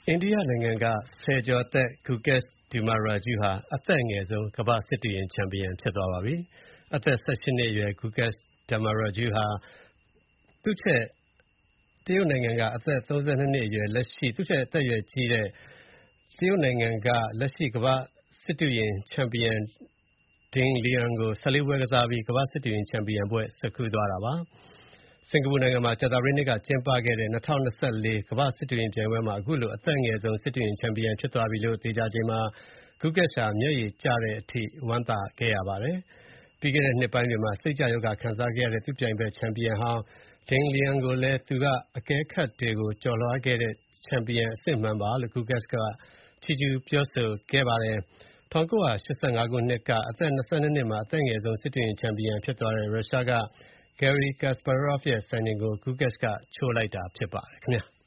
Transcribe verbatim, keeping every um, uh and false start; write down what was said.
အိန္ဒိယနိုင်ငံကဆယ်ကျော်သက် Gukesh Dommaraju ဟာအသက်အငယ်ဆုံးကမ္ဘာ့စစ်တုရင်ချန်ပီယံဖြစ်သွားပါပြီ။ အသက် ၁၈ နှစ်အရွယ် Gukesh Dommaraju ဟာ သူ့ထက်တရုတ်နိုင်ငံက အသက် ၃၂ နှစ်အရွယ် လက်ရှိကမ္ဘာ့စစ်တုရင်ချန်ပီယံ Ding Liren ကို ၁၄ ပွဲကစားပြီး ကမ္ဘာ့စစ်တုရင်ချန်ပီယံဘွဲ့ဆွတ်ခူးသွားတာပါ။ စင်္ကာပူနိုင်ငံမှာ ကြာသပတေးနေ့ကကျင်းပခဲ့တဲ့ ၂၀၂၄ ကမ္ဘာ့စစ်တုရင်ပြိုင်ပွဲမှာ ခုလို အသက်အငယ်ဆုံး စစ်တုရင်ချန်ပီယံဖြစ်သွားပြီလို့ သေချာချိန်မှာ Gukesh ဟာ မျက်ရည်ကျတဲ့အထိ ဝမ်းသာခဲ့ရပါတယ်။ ပြီးခဲ့တဲ့နှစ်ပိုင်းတွေမှာ စိတ်ကျရောဂါခံစားခဲ့ရတဲ့ သူ့ပြိုင်ဘက်ချန်ပီယံဟောင်း Ding Liren ကိုလည်း သူက အကဲခတ်တွေကို ကျော်လွှားခဲ့တဲ့ ချန်ပီယံအစစ်အမှန်ပါလို့ Gukesh က ချီးကျူးပြောဆိုခဲ့ပါတယ်။ ၁၉၈၅ ခုနှစ်က အသက် ၂၂ နှစ်မှာ အသက်အငယ်ဆုံး စစ်တုရင်ချန်ပီယံဖြစ်သွားတဲ့ ရုရှားက Garry Kasparov ရဲ့ စံချိန်ကို Gukesh ကချိုးလိုက်တာဖြစ်ပါတယ်ခင်ဗျာ။